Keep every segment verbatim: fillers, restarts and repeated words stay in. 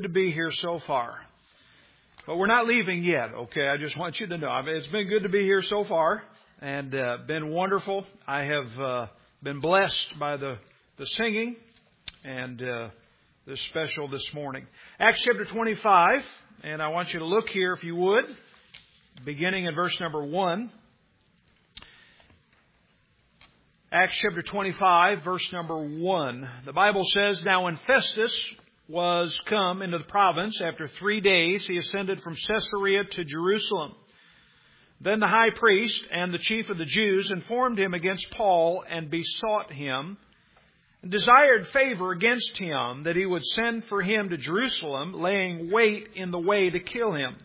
to be here so far. But we're not leaving yet, okay? I just want you to know. I mean, it's been good to be here so far and uh, been wonderful. I have uh, been blessed by the, the singing and uh, this special this morning. Acts chapter twenty-five, and I want you to look here if you would, beginning in verse number one. Acts chapter twenty-five, verse number one. The Bible says, "Now when Festus was come into the province, after three days he ascended from Caesarea to Jerusalem. Then the high priest and the chief of the Jews informed him against Paul and besought him, and desired favor against him, that he would send for him to Jerusalem, laying wait in the way to kill him.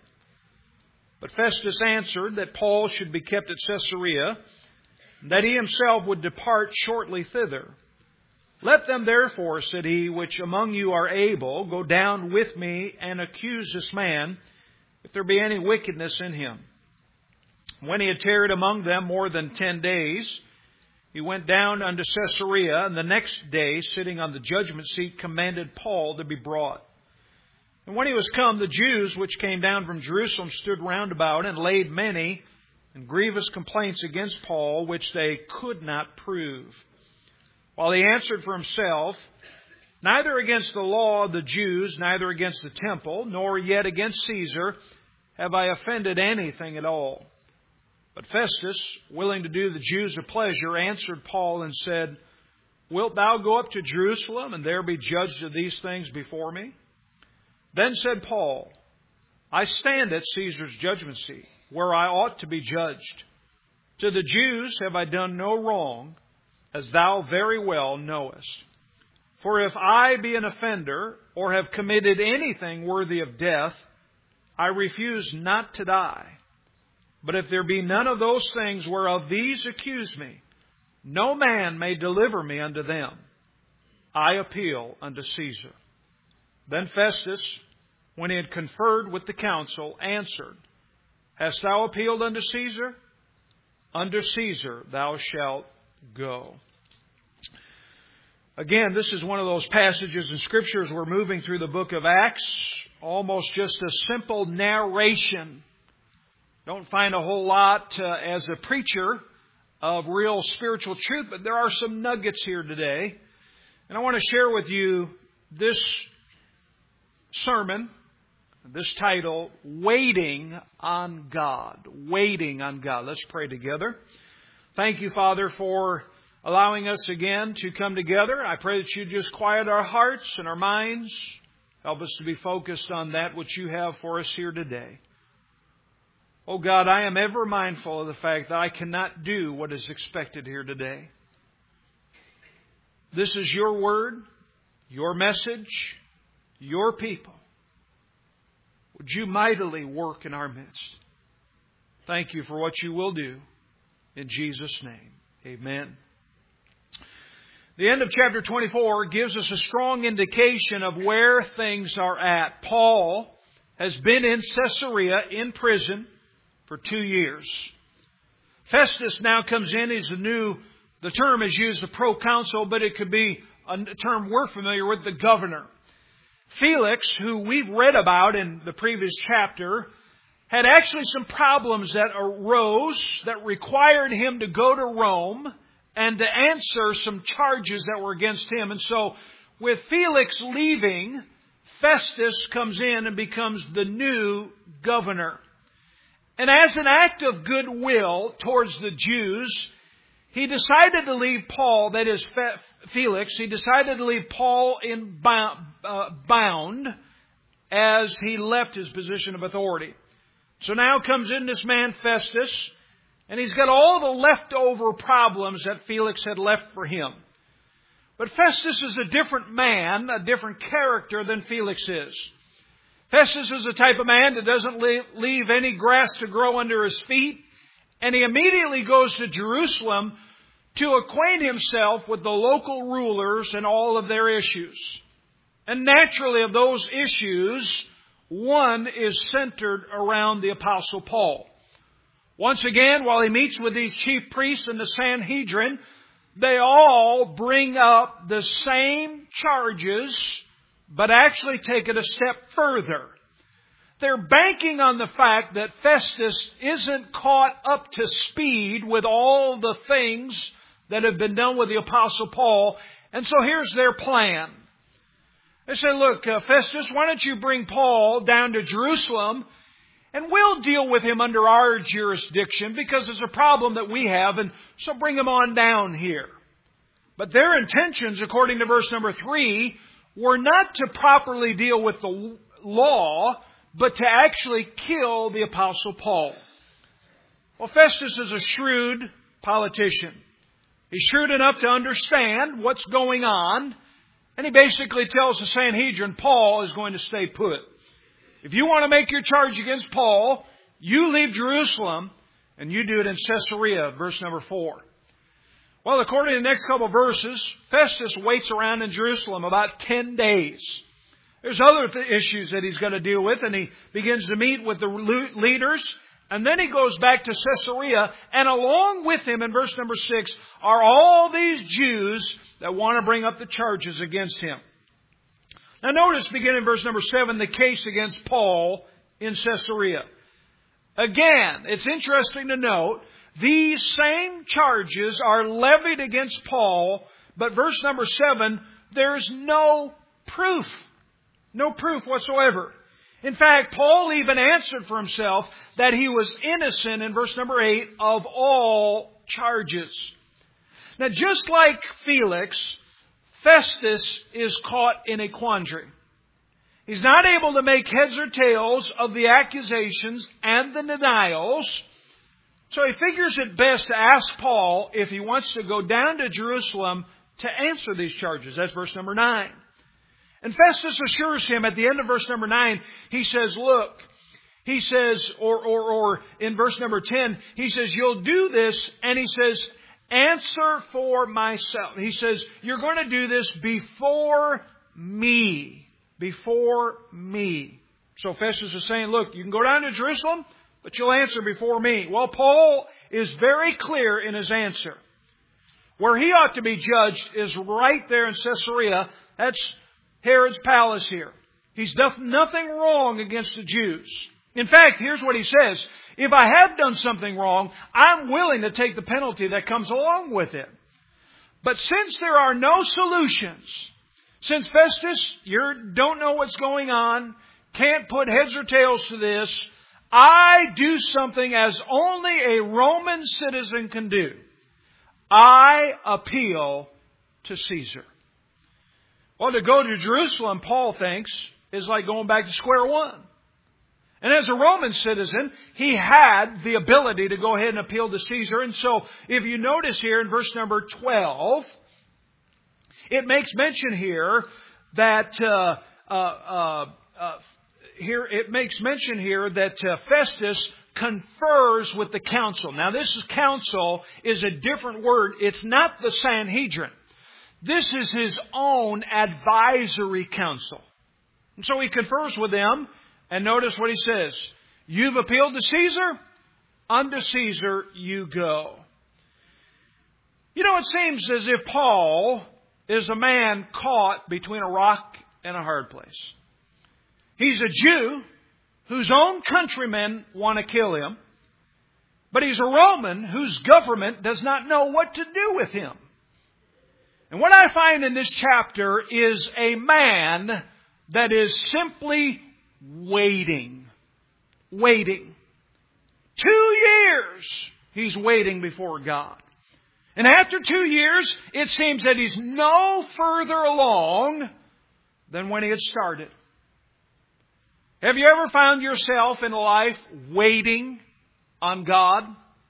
But Festus answered that Paul should be kept at Caesarea, that he himself would depart shortly thither. Let them therefore, said he, which among you are able, go down with me and accuse this man, if there be any wickedness in him. When he had tarried among them more than ten days, he went down unto Caesarea, and the next day, sitting on the judgment seat, commanded Paul to be brought. And when he was come, the Jews which came down from Jerusalem stood round about, and laid many and grievous complaints against Paul, which they could not prove. While he answered for himself, neither against the law of the Jews, neither against the temple, nor yet against Caesar, have I offended anything at all. But Festus, willing to do the Jews a pleasure, answered Paul and said, Wilt thou go up to Jerusalem, and there be judged of these things before me? Then said Paul, I stand at Caesar's judgment seat, where I ought to be judged. To the Jews have I done no wrong, as thou very well knowest. For if I be an offender, or have committed anything worthy of death, I refuse not to die. But if there be none of those things whereof these accuse me, no man may deliver me unto them. I appeal unto Caesar. Then Festus, when he had conferred with the council, answered, Hast thou appealed unto Caesar? Unto Caesar thou shalt go. Again, this is one of those passages in Scriptures we're moving through the book of Acts, almost just a simple narration. Don't find a whole lot uh, as a preacher of real spiritual truth, but there are some nuggets here today. And I want to share with you this sermon, this title, Waiting on God. Waiting on God. Let's pray together. Thank you, Father, for allowing us again to come together. I pray that you just quiet our hearts and our minds. Help us to be focused on that which you have for us here today. Oh God, I am ever mindful of the fact that I cannot do what is expected here today. This is your word, your message, your people. Would you mightily work in our midst? Thank you for what you will do. In Jesus' name, amen. The end of chapter twenty-four gives us a strong indication of where things are at. Paul has been in Caesarea in prison for two years. Festus now comes in. He's the new, the term is used, the proconsul, but it could be a term we're familiar with, the governor. Felix, who we've read about in the previous chapter, had actually some problems that arose that required him to go to Rome and to answer some charges that were against him. And so with Felix leaving, Festus comes in and becomes the new governor. And as an act of goodwill towards the Jews, he decided to leave Paul, that is Felix, he decided to leave Paul in bound as he left his position of authority. So now comes in this man Festus, and he's got all the leftover problems that Felix had left for him. But Festus is a different man, a different character than Felix is. Festus is the type of man that doesn't leave any grass to grow under his feet. And he immediately goes to Jerusalem to acquaint himself with the local rulers and all of their issues. And naturally, of those issues, one is centered around the Apostle Paul. Once again, while he meets with these chief priests and the Sanhedrin, they all bring up the same charges but actually take it a step further. They're banking on the fact that Festus isn't caught up to speed with all the things that have been done with the Apostle Paul. And so here's their plan. They say, look, uh, Festus, why don't you bring Paul down to Jerusalem and we'll deal with him under our jurisdiction because it's a problem that we have, and so bring him on down here. But their intentions, according to verse number three, were not to properly deal with the law, but to actually kill the Apostle Paul. Well, Festus is a shrewd politician. He's shrewd enough to understand what's going on. And he basically tells the Sanhedrin, Paul is going to stay put. If you want to make your charge against Paul, you leave Jerusalem and you do it in Caesarea, verse number four. Well, according to the next couple of verses, Festus waits around in Jerusalem about ten days. There's other th- issues that he's going to deal with, and he begins to meet with the le- leaders. And then he goes back to Caesarea, and along with him in verse number six are all these Jews that want to bring up the charges against him. Now notice, beginning in verse number seven, the case against Paul in Caesarea. Again, it's interesting to note, these same charges are levied against Paul, but verse number seven, there's no proof. No proof whatsoever. In fact, Paul even answered for himself that he was innocent in verse number eight of all charges. Now, just like Felix, Festus is caught in a quandary. He's not able to make heads or tails of the accusations and the denials. So he figures it best to ask Paul if he wants to go down to Jerusalem to answer these charges. That's verse number nine. And Festus assures him at the end of verse number nine, he says, look, he says, or, or, or in verse number ten, he says, you'll do this, and he says, answer for myself. He says, you're going to do this before me. Before me. So Festus is saying, look, you can go down to Jerusalem, but you'll answer before me. Well, Paul is very clear in his answer. Where he ought to be judged is right there in Caesarea. That's Herod's palace here. He's done nothing wrong against the Jews. In fact, here's what he says. If I have done something wrong, I'm willing to take the penalty that comes along with it. But since there are no solutions, since Festus, you don't know what's going on, can't put heads or tails to this, I do something as only a Roman citizen can do. I appeal to Caesar. Well, to go to Jerusalem, Paul thinks, is like going back to square one. And as a Roman citizen, he had the ability to go ahead and appeal to Caesar. And so, if you notice here in verse number twelve, it makes mention here that uh, uh, uh, uh, here it makes mention here that uh, Festus confers with the council. Now, this is council is a different word. It's not the Sanhedrin. This is his own advisory council. And so he confers with them, and notice what he says. You've appealed to Caesar, unto Caesar you go. You know, it seems as if Paul is a man caught between a rock and a hard place. He's a Jew whose own countrymen want to kill him, but he's a Roman whose government does not know what to do with him. And what I find in this chapter is a man that is simply waiting. Waiting. Two years he's waiting before God. And after two years, it seems that he's no further along than when he had started. Have you ever found yourself in life waiting on God?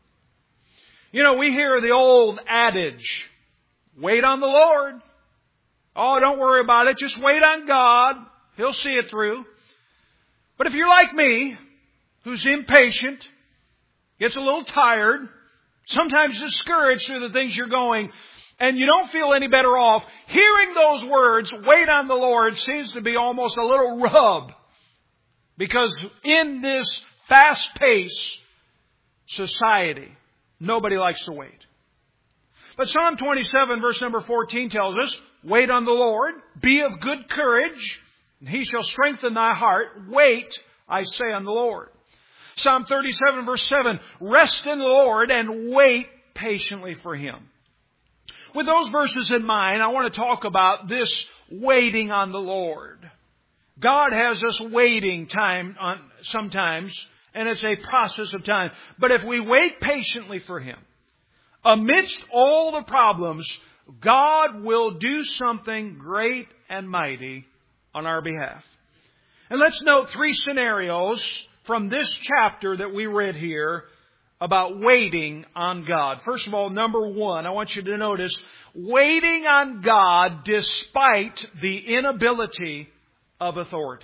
You know, we hear the old adage, wait on the Lord. Oh, don't worry about it. Just wait on God. He'll see it through. But if you're like me, who's impatient, gets a little tired, sometimes discouraged through the things you're going, and you don't feel any better off, hearing those words, wait on the Lord, seems to be almost a little rub. Because in this fast-paced society, nobody likes to wait. But Psalm twenty-seven, verse number fourteen tells us, wait on the Lord, be of good courage, And He shall strengthen thy heart. Wait, I say, on the Lord. Psalm thirty-seven verse seven, rest in the Lord and wait patiently for Him. With those verses in mind, I want to talk about this waiting on the Lord. God has us waiting time on sometimes, and it's a process of time. But if we wait patiently for Him, amidst all the problems, God will do something great and mighty on our behalf. And let's note three scenarios from this chapter that we read here about waiting on God. First of all, number one, I want you to notice waiting on God despite the inability of authority.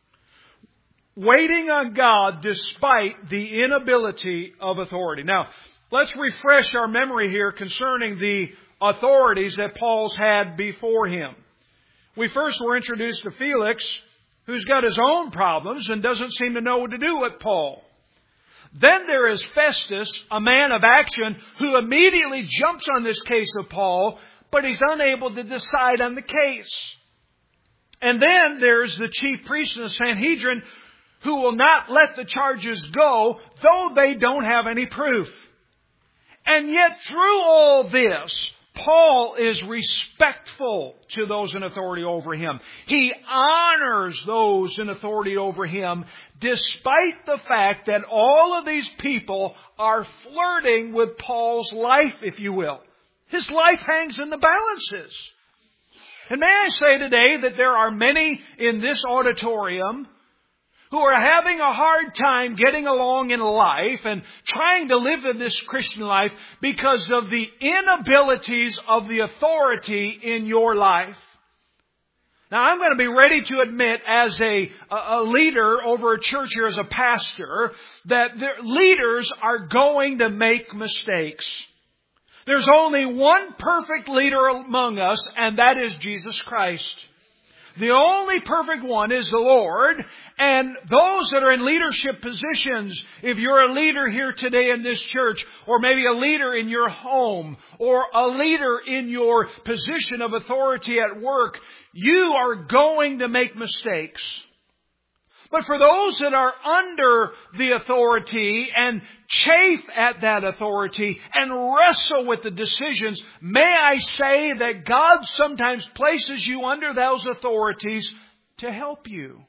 Waiting on God despite the inability of authority. Now, let's refresh our memory here concerning the authorities that Paul's had before him. We first were introduced to Felix, who's got his own problems and doesn't seem to know what to do with Paul. Then there is Festus, a man of action, who immediately jumps on this case of Paul, but he's unable to decide on the case. And then there's the chief priest in the Sanhedrin, who will not let the charges go, though they don't have any proof. And yet through all this, Paul is respectful to those in authority over him. He honors those in authority over him, despite the fact that all of these people are flirting with Paul's life, if you will. His life hangs in the balances. And may I say today that there are many in this auditorium who are having a hard time getting along in life and trying to live in this Christian life because of the inabilities of the authority in your life. Now, I'm going to be ready to admit as a, a leader over a church here, as a pastor, that their leaders are going to make mistakes. There's only one perfect leader among us, and that is Jesus Christ. The only perfect one is the Lord, and those that are in leadership positions, if you're a leader here today in this church, or maybe a leader in your home, or a leader in your position of authority at work, you are going to make mistakes. But for those that are under the authority and chafe at that authority and wrestle with the decisions, may I say that God sometimes places you under those authorities to help you.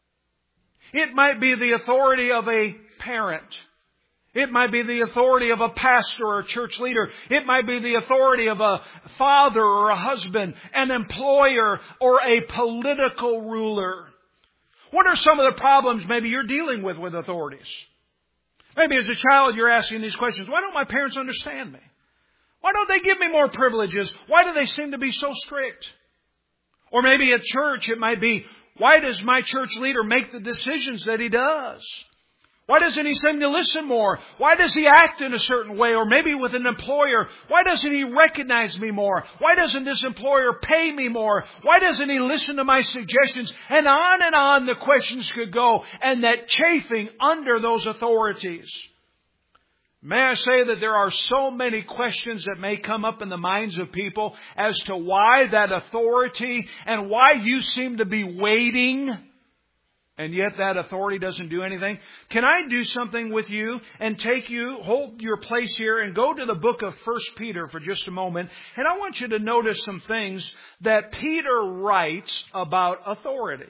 It might be the authority of a parent. It might be the authority of a pastor or a church leader. It might be the authority of a father or a husband, an employer, or a political ruler. What are some of the problems maybe you're dealing with with authorities? Maybe as a child you're asking these questions. Why don't my parents understand me? Why don't they give me more privileges? Why do they seem to be so strict? Or maybe at church it might be, why does my church leader make the decisions that he does? Why doesn't he seem to listen more? Why does he act in a certain way? Or maybe with an employer, why doesn't he recognize me more? Why doesn't this employer pay me more? Why doesn't he listen to my suggestions? And on and on the questions could go. And that chafing under those authorities. May I say that there are so many questions that may come up in the minds of people as to why that authority and why you seem to be waiting, and yet that authority doesn't do anything. Can I do something with you and take you, hold your place here and go to the book of First Peter for just a moment. And I want you to notice some things that Peter writes about authority.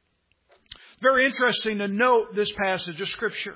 Very interesting to note this passage of Scripture.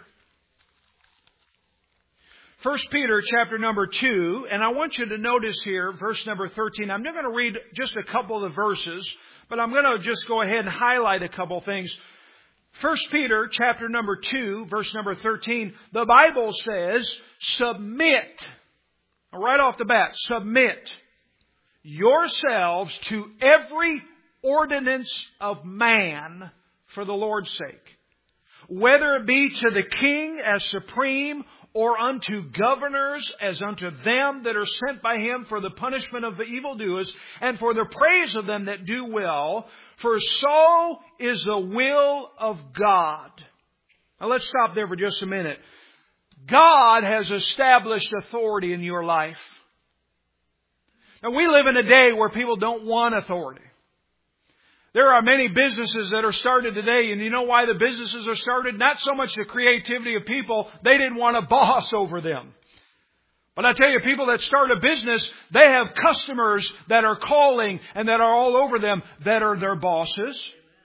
First Peter chapter number two, and I want you to notice here, verse number thirteen. I'm not going to read just a couple of the verses, but I'm going to just go ahead and highlight a couple things. First Peter chapter number two, verse number thirteen, the Bible says, submit. Right off the bat, submit yourselves to every ordinance of man for the Lord's sake, whether it be to the king as supreme, or unto governors as unto them that are sent by him for the punishment of the evildoers, and for the praise of them that do well. For so is the will of God. Now let's stop there for just a minute. God has established authority in your life. Now we live in a day where people don't want authority. There are many businesses that are started today, and you know why the businesses are started? Not so much the creativity of people. They didn't want a boss over them. But I tell you, people that start a business, they have customers that are calling and that are all over them that are their bosses.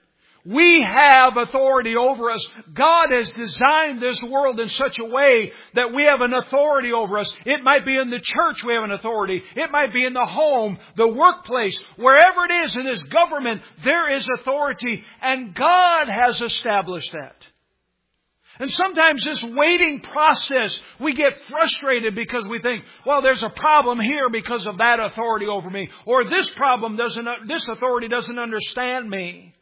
We have authority over us. God has designed this world in such a way that we have an authority over us. It might be in the church we have an authority. It might be in the home, the workplace, wherever it is in this government, there is authority. And God has established that. And sometimes this waiting process, we get frustrated because we think, well, there's a problem here because of that authority over me. Or this problem doesn't, this authority doesn't understand me.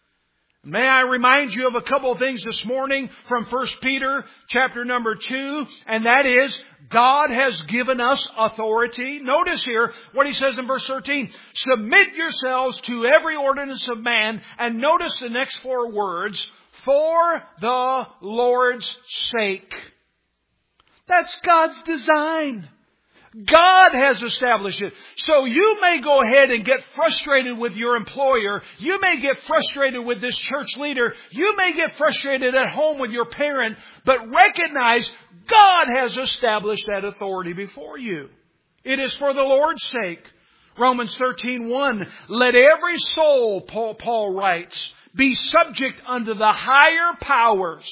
May I remind you of a couple of things this morning from First Peter chapter number two, and that is, God has given us authority. Notice here what he says in verse thirteen. Submit yourselves to every ordinance of man, and notice the next four words, for the Lord's sake. That's God's design. God has established it. So you may go ahead and get frustrated with your employer. You may get frustrated with this church leader. You may get frustrated at home with your parent. But recognize God has established that authority before you. It is for the Lord's sake. Romans thirteen one. Let every soul, Paul, Paul writes, be subject unto the higher powers.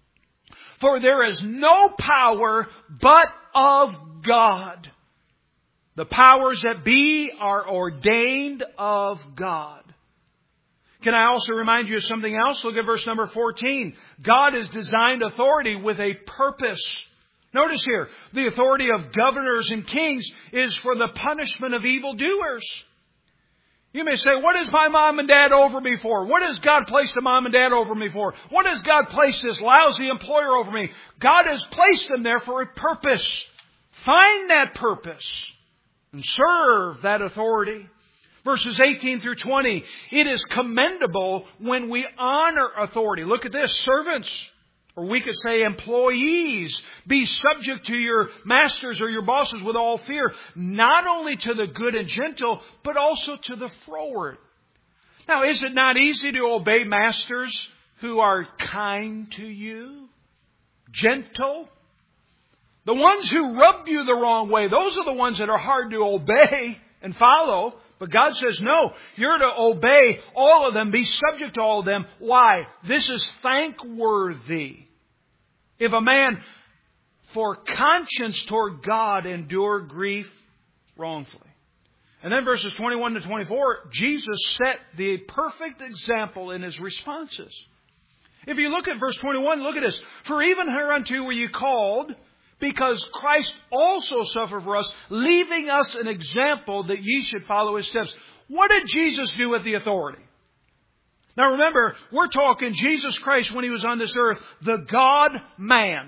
For there is no power but of God. The powers that be are ordained of God. Can I also remind you of something else? Look at verse number fourteen. God has designed authority with a purpose. Notice here, the authority of governors and kings is for the punishment of evildoers. You may say, what has my mom and dad over me for? What has God placed the mom and dad over me for? What has God placed this lousy employer over me? God has placed them there for a purpose. Find that purpose and serve that authority. Verses eighteen through twenty. It is commendable when we honor authority. Look at this. Servants, or we could say employees, be subject to your masters or your bosses with all fear, not only to the good and gentle, but also to the froward. Now, is it not easy to obey masters who are kind to you? Gentle? The ones who rub you the wrong way, those are the ones that are hard to obey and follow. But God says, no, you're to obey all of them, be subject to all of them. Why? This is thankworthy. If a man for conscience toward God endure grief wrongfully. And then verses twenty-one to twenty-four, Jesus set the perfect example in His responses. If you look at verse twenty-one, look at this. For even hereunto were you called, because Christ also suffered for us, leaving us an example that ye should follow His steps. What did Jesus do with the authority? Now remember, we're talking Jesus Christ when He was on this earth, the God-man.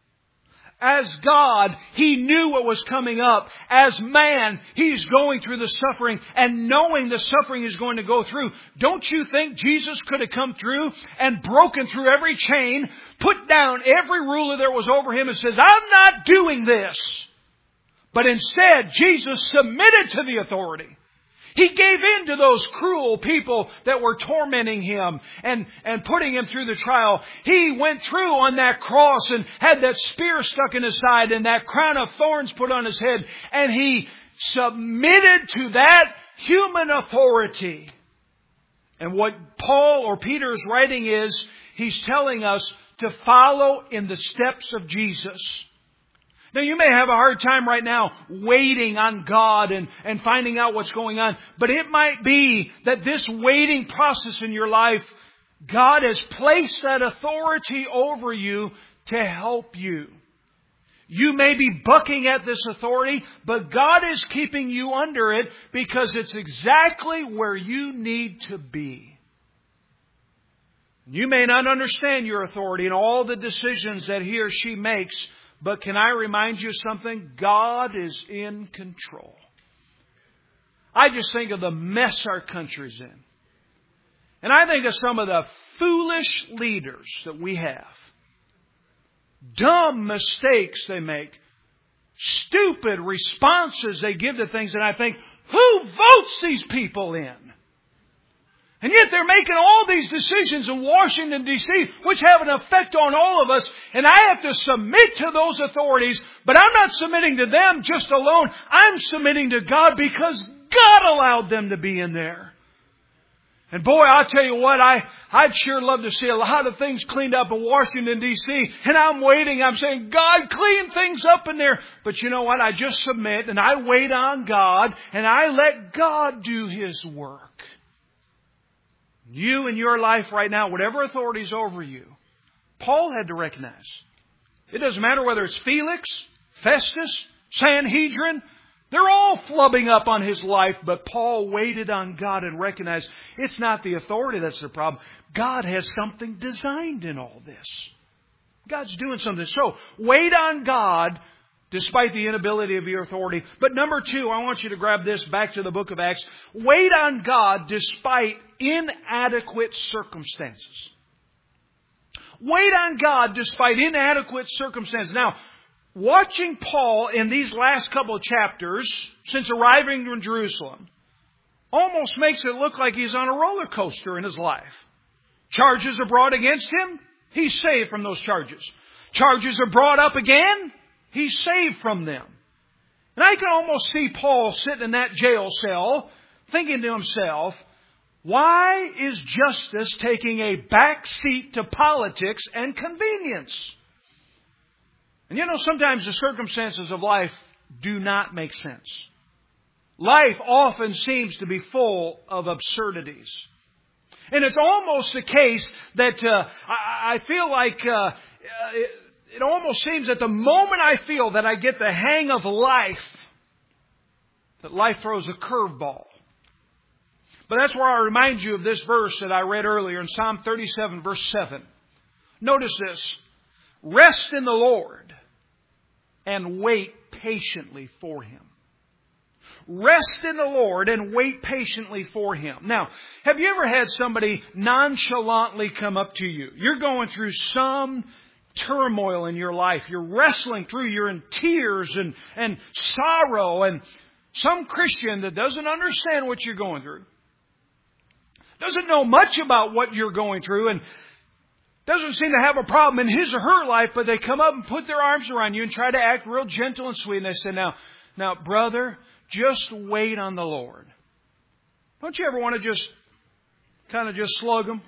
As God, He knew what was coming up. As man, He's going through the suffering and knowing the suffering He's going to go through. Don't you think Jesus could have come through and broken through every chain, put down every ruler that was over Him and says, I'm not doing this. But instead, Jesus submitted to the authority. He gave in to those cruel people that were tormenting Him and, and putting Him through the trial. He went through on that cross and had that spear stuck in His side and that crown of thorns put on His head. And He submitted to that human authority. And what Paul or Peter is writing is, he's telling us to follow in the steps of Jesus. Now, you may have a hard time right now waiting on God and, and finding out what's going on. But it might be that this waiting process in your life, God has placed that authority over you to help you. You may be bucking at this authority, but God is keeping you under it because it's exactly where you need to be. You may not understand your authority and all the decisions that he or she makes, but can I remind you something? God is in control. I just think of the mess our country's in. And I think of some of the foolish leaders that we have. Dumb mistakes they make. Stupid responses they give to things. And I think, who votes these people in? And yet they're making all these decisions in Washington, D C, which have an effect on all of us. And I have to submit to those authorities. But I'm not submitting to them just alone. I'm submitting to God because God allowed them to be in there. And boy, I'll tell you what, I, I'd sure love to see a lot of things cleaned up in Washington, D C. And I'm waiting. I'm saying, God, clean things up in there. But you know what? I just submit and I wait on God and I let God do His work. You in your life right now, whatever authority is over you, Paul had to recognize. It doesn't matter whether it's Felix, Festus, Sanhedrin. They're all flubbing up on his life, but Paul waited on God and recognized it's not the authority that's the problem. God has something designed in all this. God's doing something. So, wait on God despite the inability of your authority. But number two, I want you to grab this back to the book of Acts. Wait on God despite inadequate circumstances. Wait on God despite inadequate circumstances. Now, watching Paul in these last couple of chapters, since arriving in Jerusalem, almost makes it look like he's on a roller coaster in his life. Charges are brought against him. He's saved from those charges. Charges are brought up again. He's saved from them. And I can almost see Paul sitting in that jail cell thinking to himself, why is justice taking a back seat to politics and convenience? And you know, sometimes the circumstances of life do not make sense. Life often seems to be full of absurdities. And it's almost the case that uh, I, I feel like uh, it, it almost seems that the moment I feel that I get the hang of life, that life throws a curveball. But that's where I remind you of this verse that I read earlier in Psalm thirty-seven, verse seven. Notice this. Rest in the Lord and wait patiently for Him. Rest in the Lord and wait patiently for Him. Now, have you ever had somebody nonchalantly come up to you? You're going through some turmoil in your life. You're wrestling through. You're in tears and, and sorrow. And some Christian that doesn't understand what you're going through, doesn't know much about what you're going through, and doesn't seem to have a problem in his or her life, but they come up and put their arms around you and try to act real gentle and sweet. And they say, now, now, brother, just wait on the Lord. Don't you ever want to just kind of just slug them?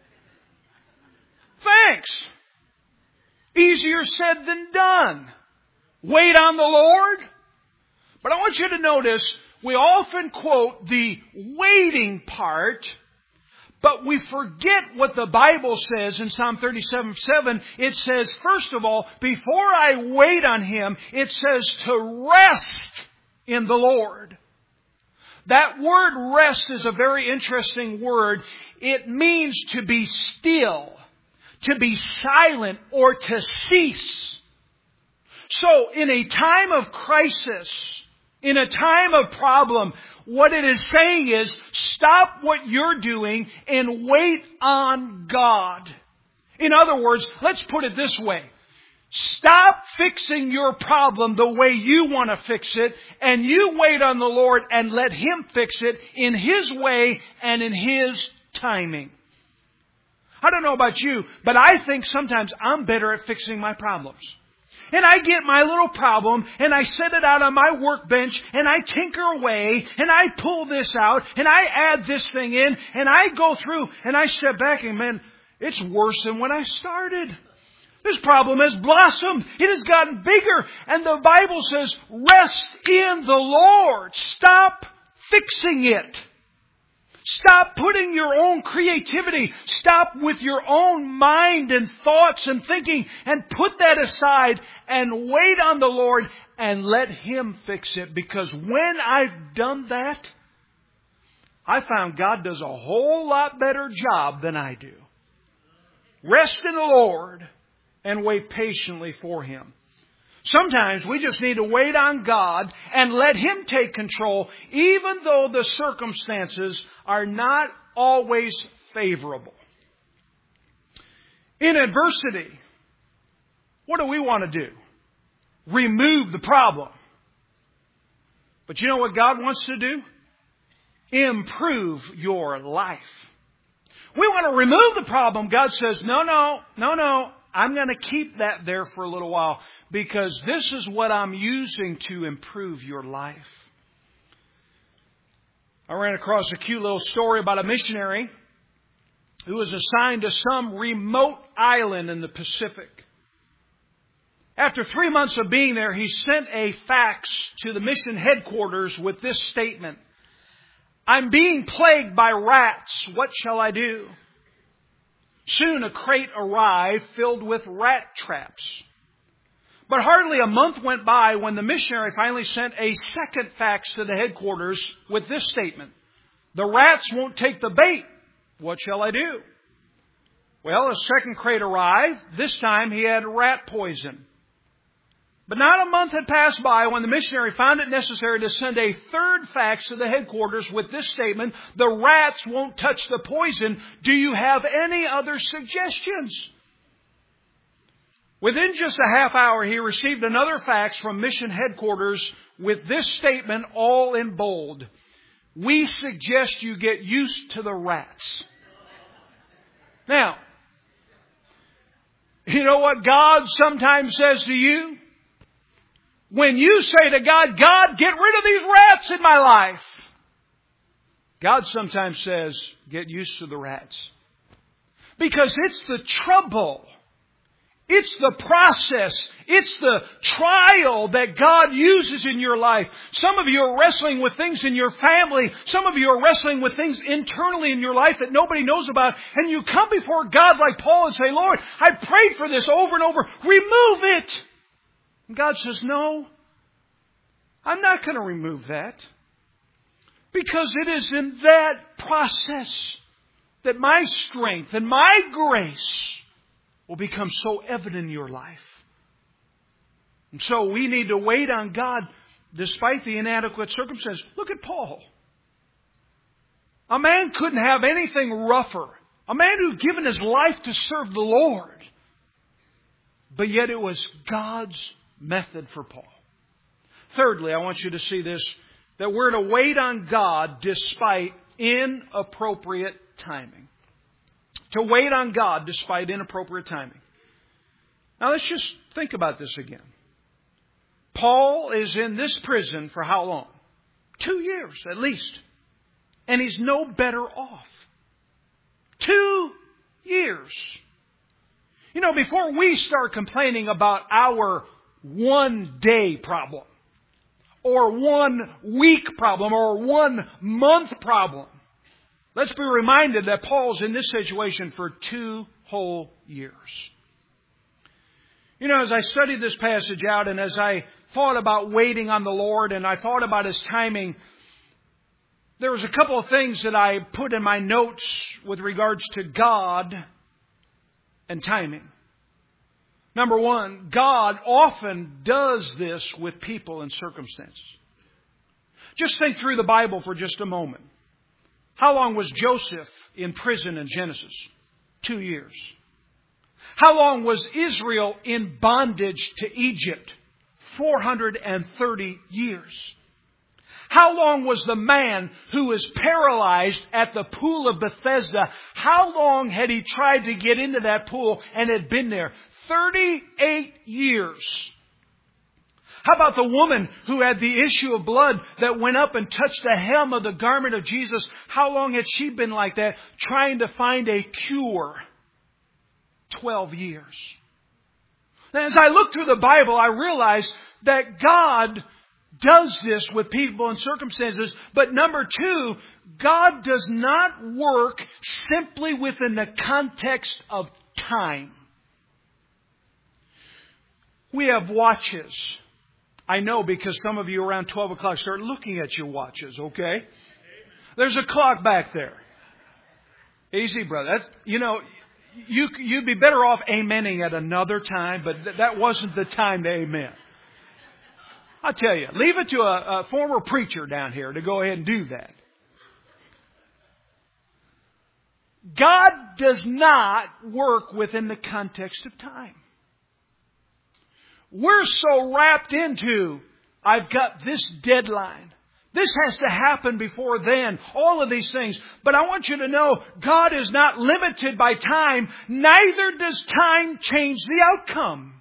Thanks. Easier said than done. Wait on the Lord. But I want you to notice, we often quote the waiting part, but we forget what the Bible says in Psalm thirty-seven seven. It says, first of all, before I wait on Him, it says to rest in the Lord. That word rest is a very interesting word. It means to be still, to be silent, or to cease. So in a time of crisis, in a time of problem, what it is saying is, stop what you're doing and wait on God. In other words, let's put it this way. Stop fixing your problem the way you want to fix it, and you wait on the Lord and let Him fix it in His way and in His timing. I don't know about you, but I think sometimes I'm better at fixing my problems. And I get my little problem and I set it out on my workbench and I tinker away and I pull this out and I add this thing in and I go through and I step back and man, it's worse than when I started. This problem has blossomed. It has gotten bigger. And the Bible says, rest in the Lord. Stop fixing it. Stop putting your own creativity. Stop with your own mind and thoughts and thinking and put that aside and wait on the Lord and let Him fix it. Because when I've done that, I found God does a whole lot better job than I do. Rest in the Lord and wait patiently for Him. Sometimes we just need to wait on God and let Him take control, even though the circumstances are not always favorable. In adversity, what do we want to do? Remove the problem. But you know what God wants to do? Improve your life. We want to remove the problem. God says, no, no, no, no. I'm going to keep that there for a little while because this is what I'm using to improve your life. I ran across a cute little story about a missionary who was assigned to some remote island in the Pacific. After three months of being there, he sent a fax to the mission headquarters with this statement: I'm being plagued by rats. What shall I do? Soon a crate arrived filled with rat traps. But hardly a month went by when the missionary finally sent a second fax to the headquarters with this statement: the rats won't take the bait. What shall I do? Well, a second crate arrived. This time he had rat poison. But not a month had passed by when the missionary found it necessary to send a third fax to the headquarters with this statement: the rats won't touch the poison. Do you have any other suggestions? Within just a half hour, he received another fax from mission headquarters with this statement all in bold: we suggest you get used to the rats. Now, you know what God sometimes says to you? When you say to God, God, get rid of these rats in my life, God sometimes says, get used to the rats. Because it's the trouble. It's the process. It's the trial that God uses in your life. Some of you are wrestling with things in your family. Some of you are wrestling with things internally in your life that nobody knows about. And you come before God like Paul and say, Lord, I prayed for this over and over. Remove it. And God says, no, I'm not going to remove that. Because it is in that process that my strength and my grace will become so evident in your life. And so we need to wait on God despite the inadequate circumstances. Look at Paul. A man couldn't have anything rougher. A man who'd given his life to serve the Lord. But yet it was God's method for Paul. Thirdly, I want you to see this, that we're to wait on God despite inappropriate timing. To wait on God despite inappropriate timing. Now let's just think about this again. Paul is in this prison for how long? Two years at least. And he's no better off. Two years. You know, before we start complaining about our one day problem, or one week problem, or one month problem, let's be reminded that Paul's in this situation for two whole years. You know, as I studied this passage out and as I thought about waiting on the Lord and I thought about His timing, there was a couple of things that I put in my notes with regards to God and timing. Number one, God often does this with people and circumstances. Just think through the Bible for just a moment. How long was Joseph in prison in Genesis? Two years. How long was Israel in bondage to Egypt? four hundred thirty years. How long was the man who was paralyzed at the pool of Bethesda? How long had he tried to get into that pool and had been there? thirty-eight years. How about the woman who had the issue of blood that went up and touched the hem of the garment of Jesus? How long had she been like that, trying to find a cure? Twelve years. Now, as I look through the Bible, I realize that God does this with people and circumstances. But number two, God does not work simply within the context of time. We have watches. I know because some of you around twelve o'clock start looking at your watches, okay? There's a clock back there. Easy, brother. That's, you know, you, you'd be better off amening at another time, but th- that wasn't the time to amen. I'll tell you, leave it to a, a former preacher down here to go ahead and do that. God does not work within the context of time. We're so wrapped into, I've got this deadline. This has to happen before then. All of these things. But I want you to know, God is not limited by time. Neither does time change the outcome.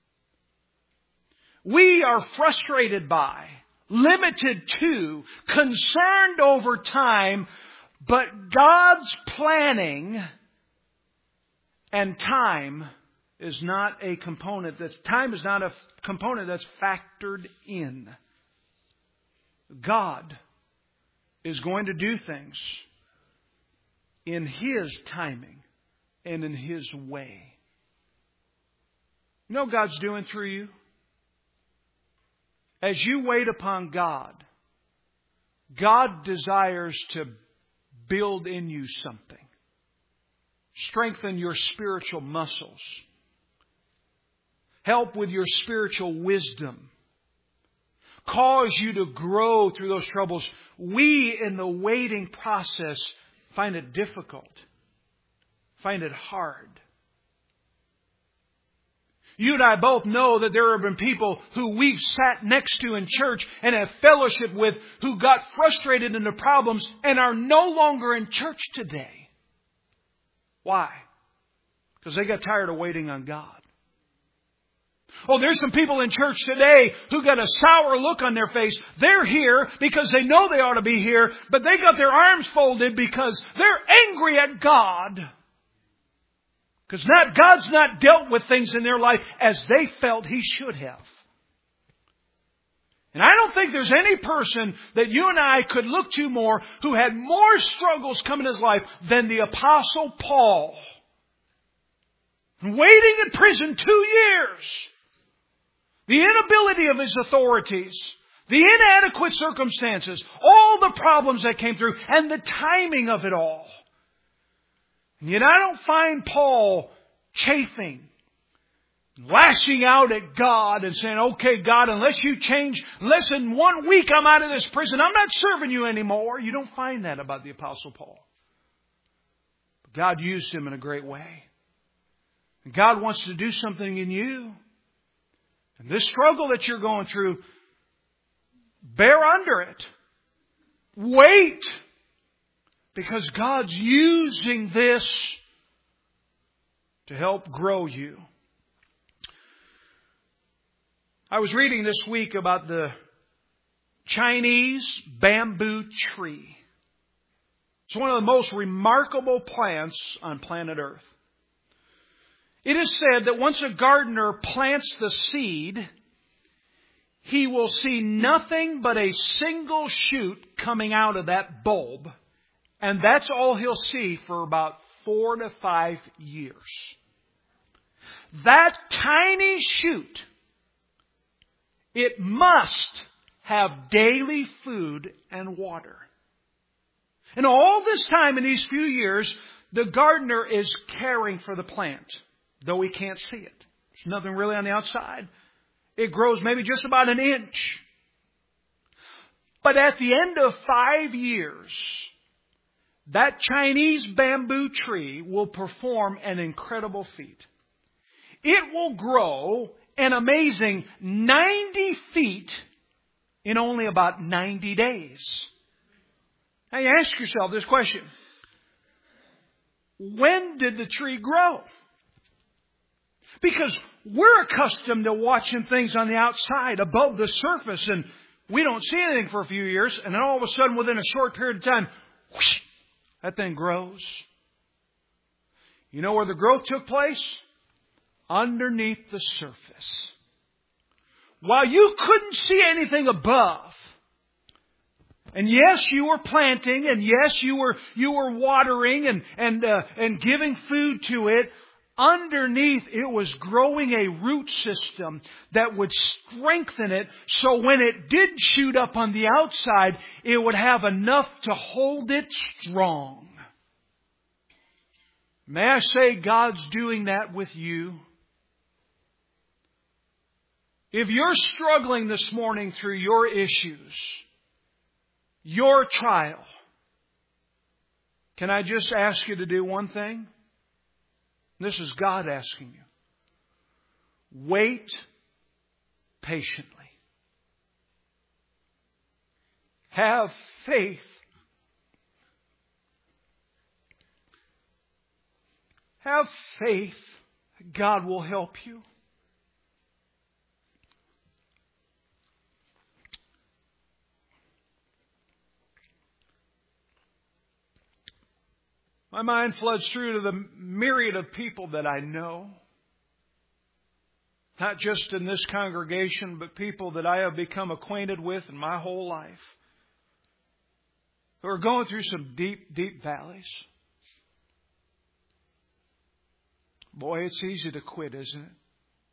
We are frustrated by, limited to, concerned over time, but God's planning and time is not a component that's, time is not a component that's factored in. God is going to do things in His timing and in His way. You know what God's doing through you? As you wait upon God, God desires to build in you something. Strengthen your spiritual muscles. Help with your spiritual wisdom. Cause you to grow through those troubles. We, in the waiting process, find it difficult. Find it hard. You and I both know that there have been people who we've sat next to in church and have fellowship with who got frustrated in the problems and are no longer in church today. Why? Because they got tired of waiting on God. Oh, there's some people in church today who got a sour look on their face. They're here because they know they ought to be here, but they got their arms folded because they're angry at God. Because not, God's not dealt with things in their life as they felt He should have. And I don't think there's any person that you and I could look to more who had more struggles come in his life than the Apostle Paul. Waiting in prison two years. The inability of his authorities. The inadequate circumstances. All the problems that came through. And the timing of it all. And yet I don't find Paul chafing, lashing out at God and saying, okay, God, unless you change, unless in one week I'm out of this prison, I'm not serving you anymore. You don't find that about the Apostle Paul. But God used him in a great way. And God wants to do something in you. And this struggle that you're going through, bear under it. Wait. Because God's using this to help grow you. I was reading this week about the Chinese bamboo tree. It's one of the most remarkable plants on planet Earth. It is said that once a gardener plants the seed, he will see nothing but a single shoot coming out of that bulb. And that's all he'll see for about four to five years. That tiny shoot, it must have daily food and water. And all this time in these few years, the gardener is caring for the plant, though he can't see it. There's nothing really on the outside. It grows maybe just about an inch. But at the end of five years, that Chinese bamboo tree will perform an incredible feat. It will grow an amazing ninety feet in only about ninety days. Now you ask yourself this question. When did the tree grow? Because we're accustomed to watching things on the outside, above the surface, and we don't see anything for a few years, and then all of a sudden, within a short period of time, whoosh, that thing grows. You know where the growth took place? Underneath the surface. While you couldn't see anything above, and yes, you were planting, and yes, you were you were watering and and uh, and giving food to it. Underneath, it was growing a root system that would strengthen it, so when it did shoot up on the outside, it would have enough to hold it strong. May I say, God's doing that with you? If you're struggling this morning through your issues, your trial, can I just ask you to do one thing? This is God asking you. Wait patiently. Have faith. Have faith. God will help you. My mind floods through to the myriad of people that I know. Not just in this congregation, but people that I have become acquainted with in my whole life. Who are going through some deep, deep valleys. Boy, it's easy to quit, isn't it?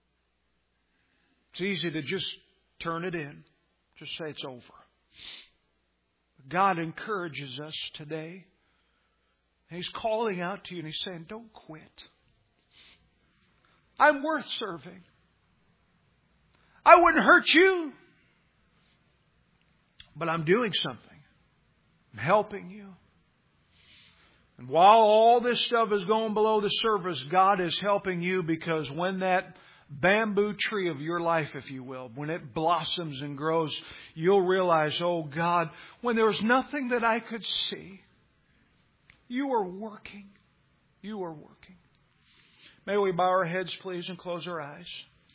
It's easy to just turn it in. Just say it's over. God encourages us today. He's calling out to you and He's saying, don't quit. I'm worth serving. I wouldn't hurt you. But I'm doing something. I'm helping you. And while all this stuff is going below the surface, God is helping you, because when that bamboo tree of your life, if you will, when it blossoms and grows, you'll realize, oh God, when there was nothing that I could see, You are working. You are working. May we bow our heads, please, and close our eyes.